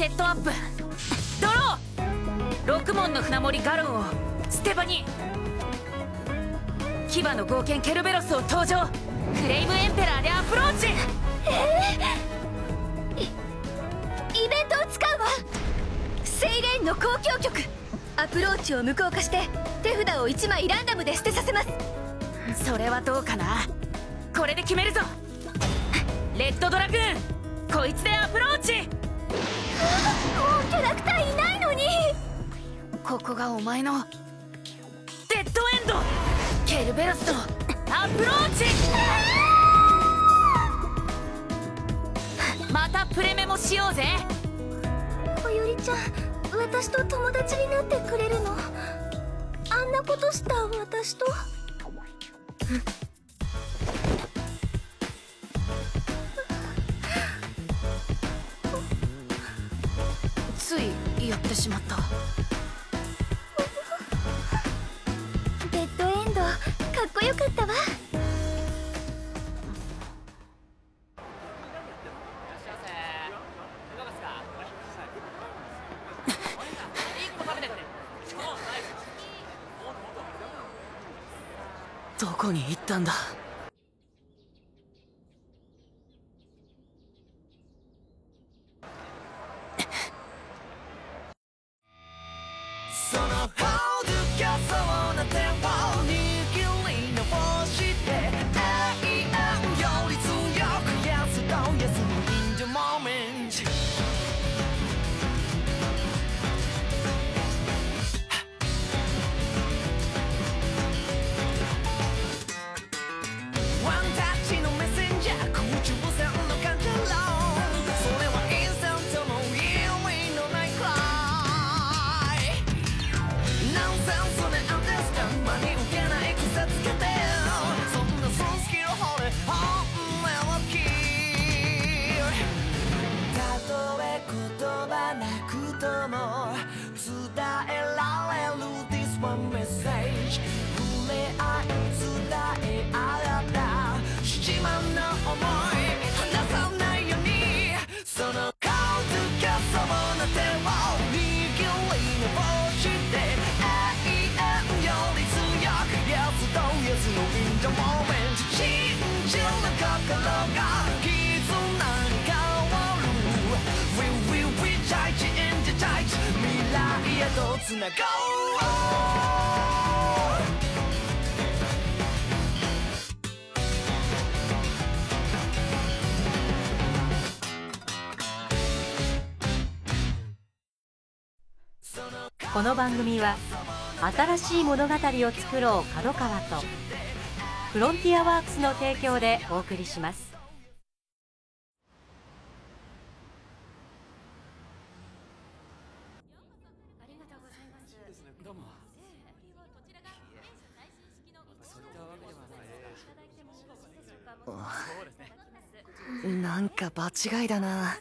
セットアップ。ドロー。6門の船盛りガロンをステバに。牙の豪剣ケルベロスを登場。フレイムエンペラーでアプローチ。 イベントを使うわ。セイレーンの交響曲。アプローチを無効化して手札を1枚ランダムで捨てさせます。 それはどうかな。これで決めるぞ。レッドドラグーン、こいつでアプローチ。 もうキャラクターいないのに。 ここがお前のデッドエンド。ケルベロスのアプローチ。またプレメモしようぜ。 こよりちゃん、私と友達になってくれるの？あんなことした私と。 ついやってしまった。 デッドエンドかっこよかったわ。 どこに行ったんだ。 そのほどかそうな手を握り直して愛より強く Yes, don't yes, in the moment。 ワンタッチのメッセンジャー、空中戦の感情。それはインスタントの意味のないくらい。ナンセンスでアンデスタン真に受けない癖つけて、そんなソンスキル掘れ本音を聞い。たとえ言葉なくとも伝えられる This one message。 触れ合い伝え合った七万の想い離さないように。その顔とかそうな手を握り直して愛より強く Yes, don't yes, no in the moment。 信じる心が絆に変わる。 We will be tight in the tight。 未来へとつながろう。 この番組は新しい物語を作ろう角川とフロンティアワークスの提供でお送りします。 なんか場違いだな。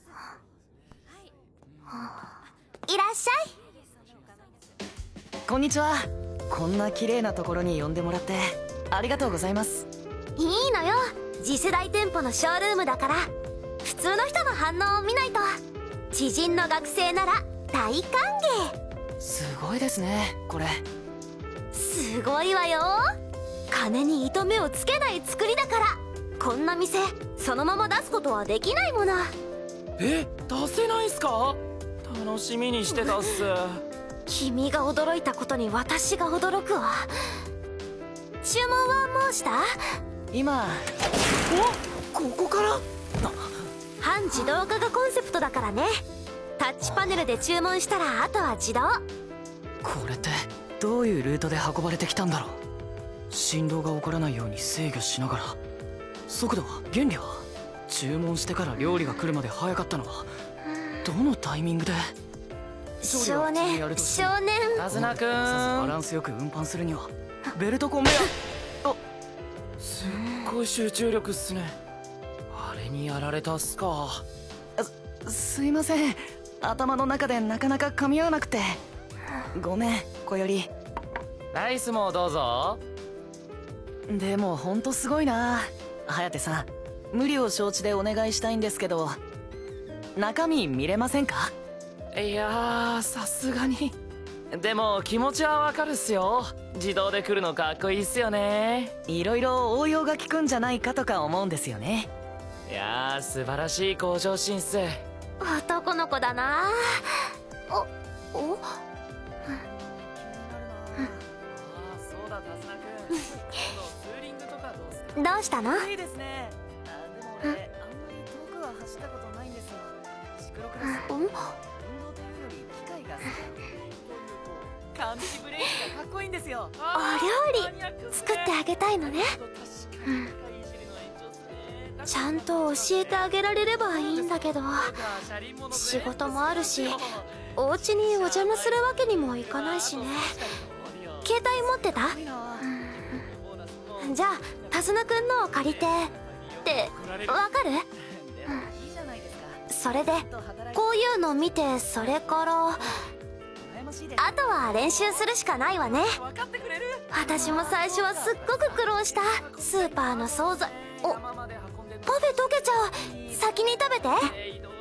いらっしゃい。 こんにちは。こんな綺麗なところに呼んでもらってありがとうございます。 いいのよ、次世代店舗のショールームだから。普通の人の反応を見ないと。知人の学生なら大歓迎。 すごいですねこれ。 すごいわよ。金に糸目をつけない作りだから。こんな店そのまま出すことはできないもの。 出せないんすか？楽しみにしてたっす。 君が驚いたことに私が驚くわ。注文はもうした？ 今。お、ここから。 半自動化がコンセプトだからね。タッチパネルで注文したらあとは自動。 これってどういうルートで運ばれてきたんだろう。振動が起こらないように制御しながら。速度は、原理は、注文してから料理が来るまで早かったのはどのタイミングで。 少年ナズナくん、バランスよく運搬するにはベルトコンベヤ。あ、 すっごい集中力っすね。あれにやられたっすか。 すいません、頭の中でなかなか噛み合わなくて。ごめん小より。 ライスもどうぞ。 でもほんとすごいな颯さん。無理を承知でお願いしたいんですけど。 中身見れませんか？ いやー、さすがに。でも気持ちはわかるっすよ。自動で来るのかっこいいっすよね。 いろいろ応用が効くんじゃないかとか思うんですよね。 いやー、素晴らしい向上心っす。 男の子だな。おあー、そうだ、タスナ君。今度ツーリングとかどうっすか？ どうしたの？ いいですね。でも俺あんまり遠くは走ったことないんですよ。シクロクロスは運動というより機械が好きなので、感じブレーキがかっこいいんですよ。 お料理作ってあげたいのね。ちゃんと教えてあげられればいいんだけど、仕事もあるし、お家にお邪魔するわけにもいかないしね。携帯持ってた？じゃあタズナくんのを借りてってわかる？それでこういうの見て、それからあとは練習するしかないわね。私も最初はすっごく苦労した。スーパーの惣菜。お、パフェ溶けちゃう。先に食べて。青春。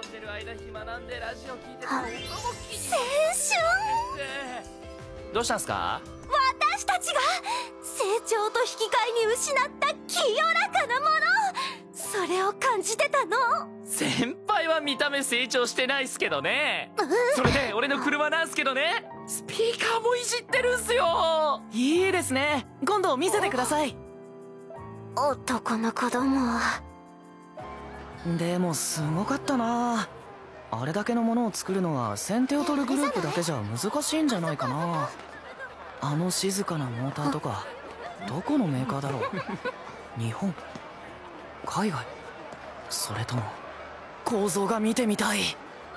どうしたんすか？ 私たちが成長と引き換えに失った清らかなもの、それを感じてたの。 先輩は見た目成長してないっすけどね。それで俺の車なんすけどね、スピーカーもいじってるんすよ。 いいですね。今度見せてください。 男の子供。 でもすごかったな。あれだけのものを作るのは先手を取るグループだけじゃ難しいんじゃないかな。あの静かなモーターとかどこのメーカーだろう。日本、海外、それとも構造が見てみたい。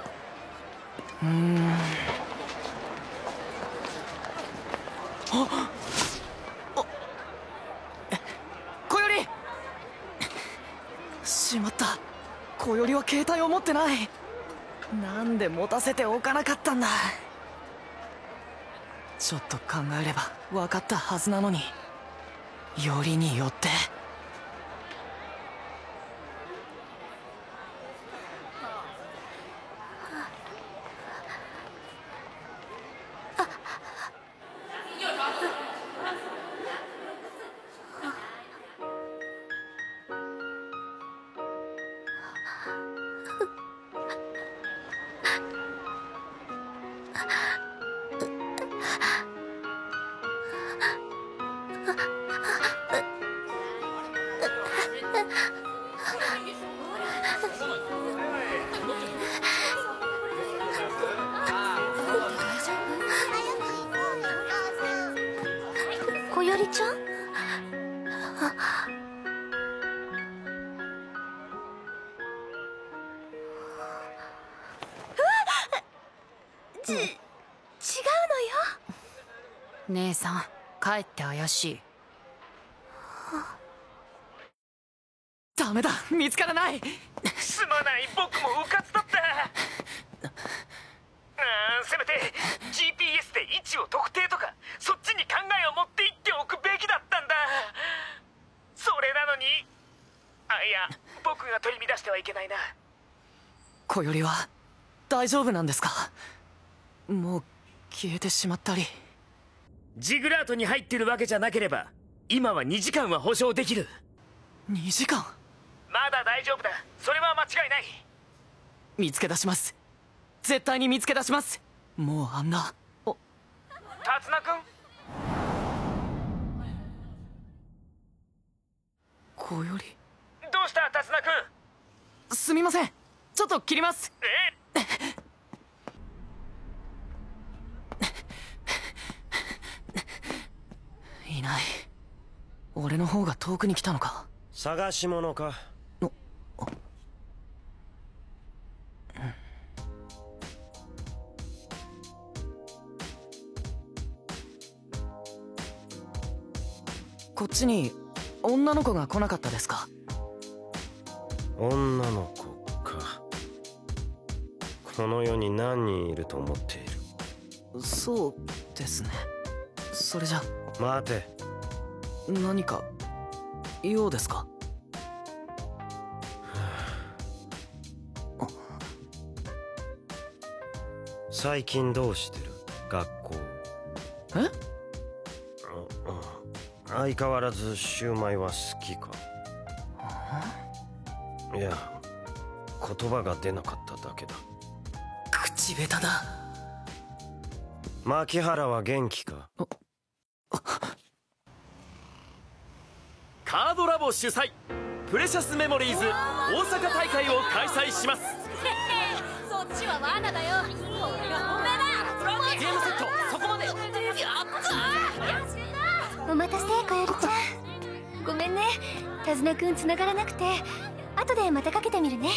あっ、小より。しまった、小よりは携帯を持ってない。なんで持たせておかなかったんだ。ちょっと考えれば分かったはずなのに。よりによって小よりちゃん？違うのよ。 姉さん、帰って怪しい。 ダメだ、見つからない。 すまない、僕もうかつだった。せめて GPS で位置を特定とかそっちに考えを持っていっておくべきだったんだ。それなのに、いや、僕が取り乱してはいけないな。 小よりは大丈夫なんですか？もう消えてしまったり。 ジグラートに入ってるわけじゃなければ今は2時間は保証できる。 2時間？ まだ大丈夫だ、それは間違いない。 見つけ出します。絶対に見つけ出します。もうあんな。 タツナ君、 小より。 どうしたタツナ君。 すみません、ちょっと切ります。いない。俺の方が遠くに来たのか。 探し物か。 こっちに女の子が来なかったですか？ 女の子か。この世に何人いると思っている。 そうですね。それじゃ。 待て。 何か用ですか？ 最近どうしてる？学校。 え？ 相変わらずシューマイは好きか？いや、言葉が出なかっただけだ。 口下手だ。 牧原は元気か？ カードラボ主催プレシャスメモリーズ大阪大会を開催します。 そっちは罠だよ。これが本命だ。 ゲームセットそこまで。やお待たせかよりちゃん。ごめんね、手綱くん繋がらなくて。後でまたかけてみるね。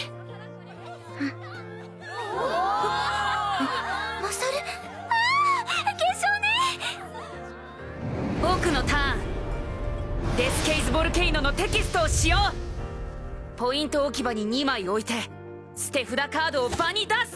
マサル、決勝ね。 僕のターン。デスケイズボルケイノのテキストを使用。ポイント置き場に2枚置いて捨て札カードを場に出す。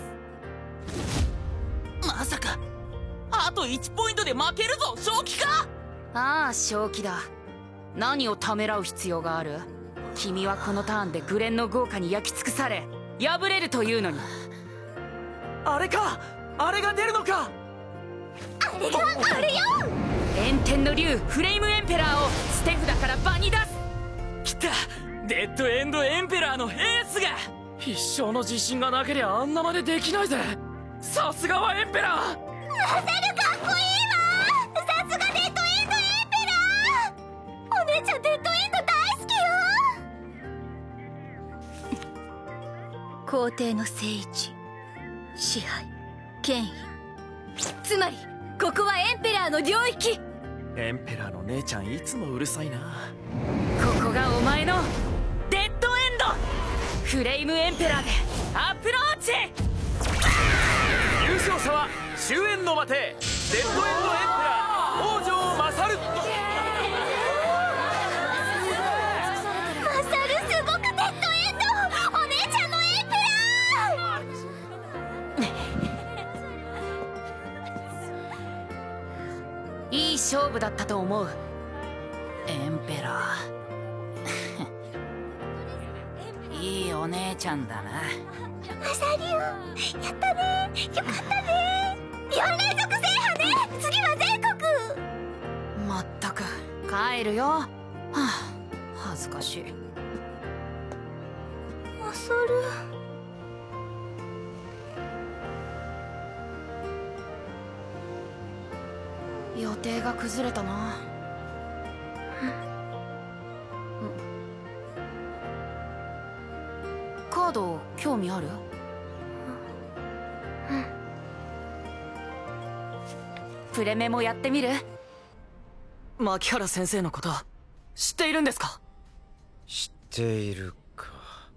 まさかあと1ポイントで負けるぞ。正気か？ ああ、正気だ。何をためらう必要がある？君はこのターンでグレンの豪華に焼き尽くされ敗れるというのに。 あれか、あれが出るのか。 あれがあれよ。 炎天の竜フレイムエンペラーを捨て札から場に出す。 来た、デッドエンドエンペラーのエースが。必勝の自信がなけりゃあんなまでできないぜ。さすがはエンペラー。 マサルかっこいいわ。さすがデッドエンドエンペラー。お姉ちゃんデッドエンド大好きよ。皇帝の聖域、支配、権威、つまりここはエンペラーの領域。 エンペラーの姉ちゃんいつもうるさいな。 ここがお前のデッドエンド。フレイムエンペラーでアプローチ。 優勝者は終焉の魔帝デッドエンドエンペラー王城勝。 マサルすごくデッドエンド。お姉ちゃんのエンペラー。 いい勝負だったと思う。 エンペラーいいお姉ちゃんだな。 マサリオ、やったね。よかったね。4連続制覇ね。次は全国。 まったく帰るよ。はあ、恥ずかしい。 マサル、 予定が崩れたな。カード興味ある？プレメもやってみる？ 牧原先生のこと知っているんですか？ 知っているか。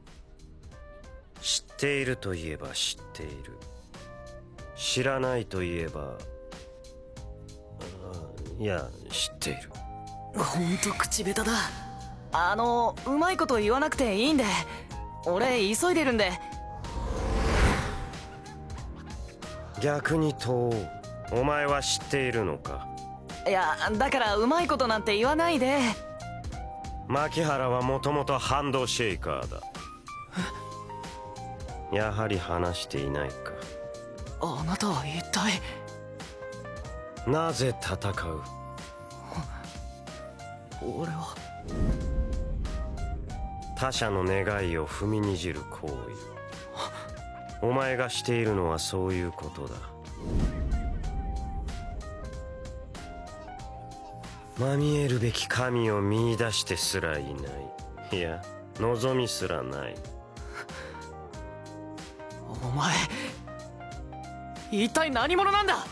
知っているといえば知っている。知らないといえば、いや知っている。 ほんと口下手だ。うまいこと言わなくていいんで、俺急いでるんで。 逆に問おう。お前は知っているのか？ いや、だからうまいことなんて言わないで。 牧原はもともとハンドシェイカーだ。やはり話していないか。 あなたは一体なぜ戦う？ 俺は他者の願いを踏みにじる行為。お前がしているのはそういうことだ。まみえるべき神を見出してすらいない。いや、望みすらない。 お前一体何者なんだ？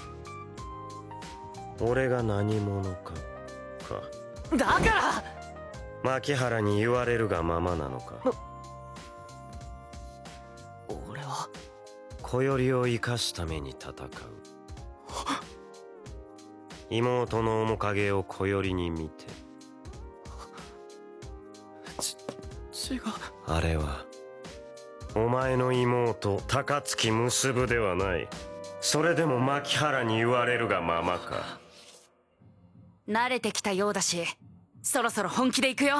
俺が何者かだから牧原に言われるがままなのか。 俺は小頼を生かすために戦う。妹の面影を小頼に見て。 違う。 あれはお前の妹高槻結ではない。それでも牧原に言われるがままか。 慣れてきたようだし、そろそろ本気で行くよ。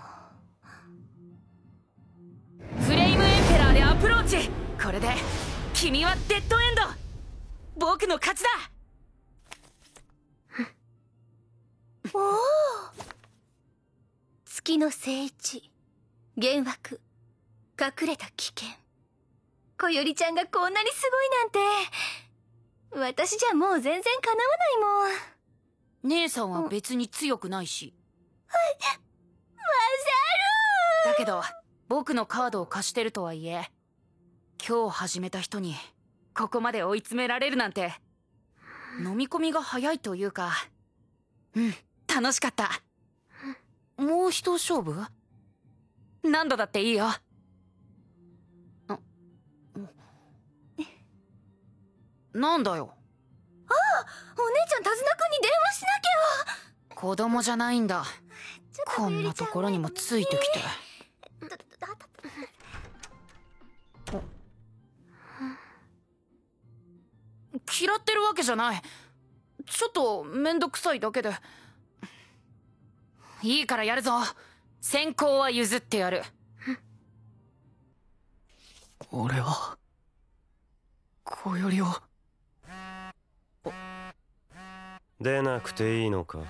フレイムエンペラーでアプローチ。これで君はデッドエンド。僕の勝ちだ。 おお、月の聖一、幻惑、隠れた危険。こよりちゃんがこんなにすごいなんて、私じゃもう全然かなわないもん。 姉さんは別に強くないし。 マサルー。 だけど僕のカードを貸してるとはいえ、今日始めた人にここまで追い詰められるなんて、飲み込みが早いというか、楽しかった。もう一勝負？何度だっていいよ。なんだよ。 ああ、お姉ちゃん手綱くんに電話しなきゃ。 子供じゃないんだ。こんなところにもついてきて。嫌ってるわけじゃない。ちょっとめんどくさいだけで。いいからやるぞ。先行は譲ってやる。 俺はこよりを。 出なくていいのか。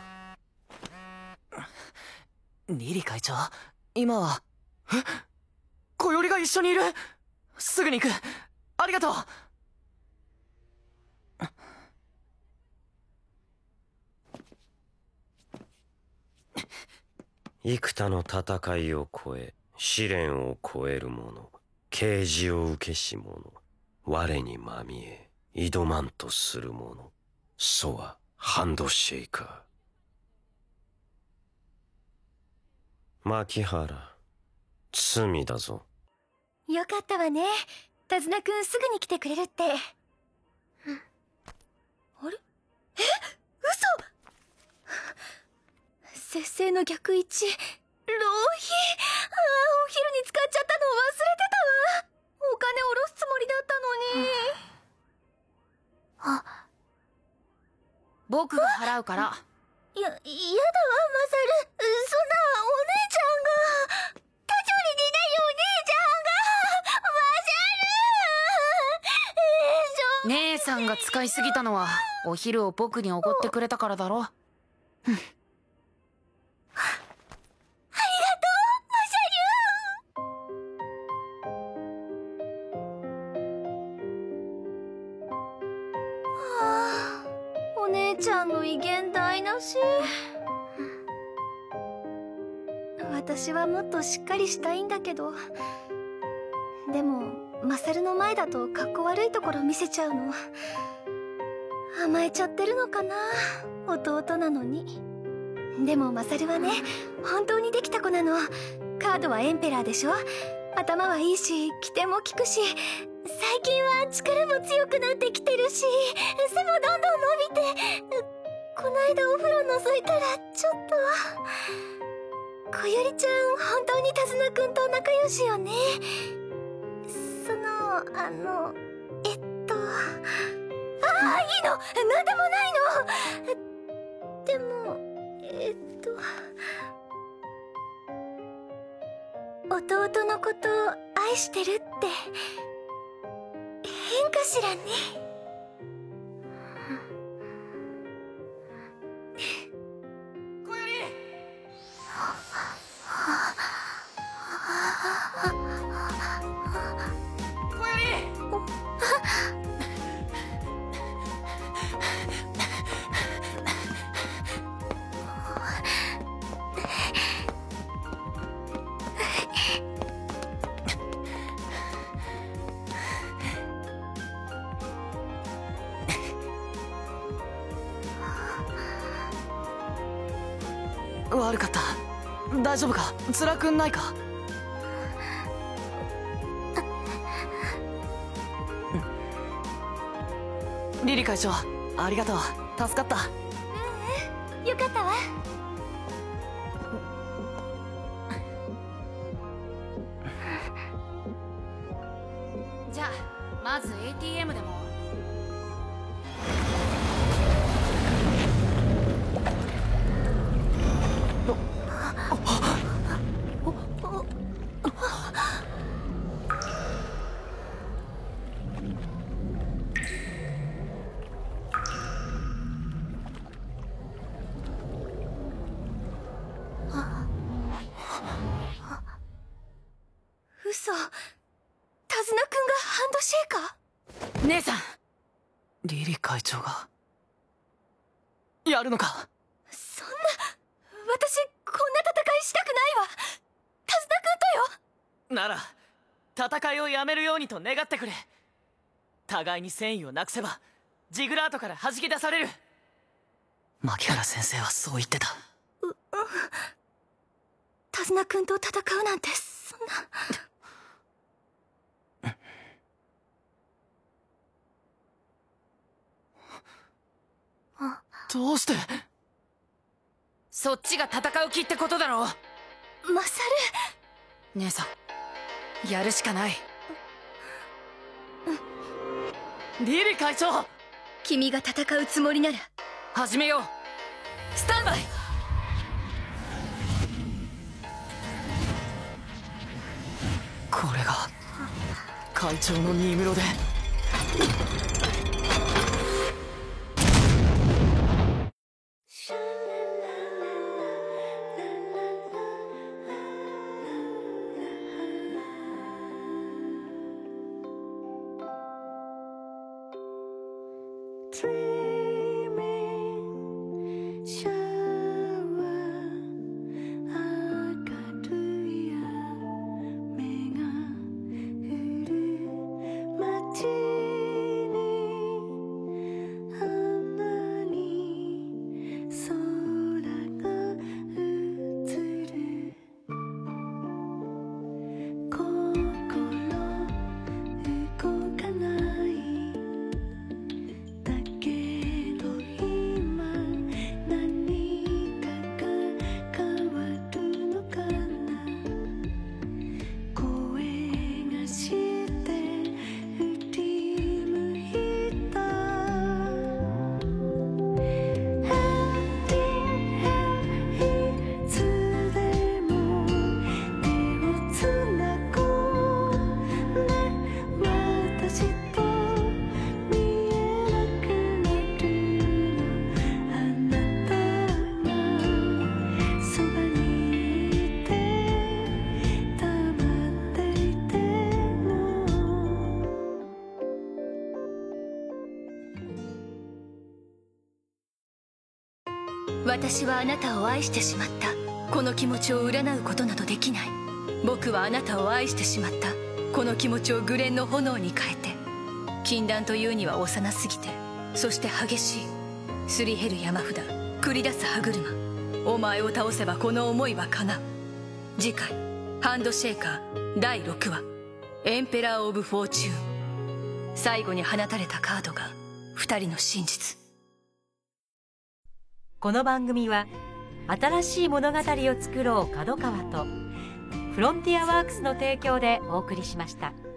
リリ会長、今は。こよりが一緒にいる。すぐに行く。ありがとう。 幾多の戦いを超え、試練を超える者、啓示を受けし者、我にまみえ挑まんとする者、そはハンドシェイカー。牧原、罪だぞ。 よかったわね。手綱くんすぐに来てくれるって。あれ？え？嘘！節制の逆位置、浪費。お昼に使っちゃったの忘れてたわ。お金下ろすつもりだったのに。 僕が払うから。 やだわ、マサル。そんな、お姉ちゃんが。他町に出ないお姉ちゃんが。マサル。 姉さんが使いすぎたのは、お昼を僕におごってくれたからだろ。 お姉ちゃんの威厳台無し。私はもっとしっかりしたいんだけど、でもマサルの前だとかっこ悪いところ見せちゃうの。甘えちゃってるのかな、弟なのに。でもマサルはね、本当にできた子なの。カードはエンペラーでしょ。頭はいいし、機転も利くし、最近は力も強くなってきてるし、背もどんどん伸びて、この間お風呂覗いたらちょっと。こよりちゃん、本当に手綱くんと仲良しよね。いいの、なんでもないの。でも弟のこと愛してるって変かしらね。 こより。こより。悪かった。大丈夫か？辛くないか？リリ会長、ありがとう。助かった。 よかったわ。 じゃあまず ATM でも。 シェイカー？ 姉さん。 リリ会長がやるのか？ そんな、私こんな戦いしたくないわ。手綱君とよ。 なら戦いをやめるようにと願ってくれ。互いに戦意をなくせばジグラートから弾き出される。 牧原先生はそう言ってた。 手綱君と戦うなんてそんな。 どうして？ そっちが戦う気ってことだろ。 マサル。 姉さん、やるしかない。 リリ会長、 君が戦うつもりなら始めよう。スタンバイ。 これが会長のニムロで。 私はあなたを愛してしまった。この気持ちを占うことなどできない。僕はあなたを愛してしまった。この気持ちをグレンの炎に変えて。禁断というには幼すぎて、そして激しい。すり減る山札、繰り出す歯車。お前を倒せばこの思いは叶う。次回ハンドシェイカー第6話エンペラー・オブ・フォーチューン。最後に放たれたカードが2人の真実。 この番組は新しい物語を作ろう角川とフロンティアワークスの提供でお送りしました。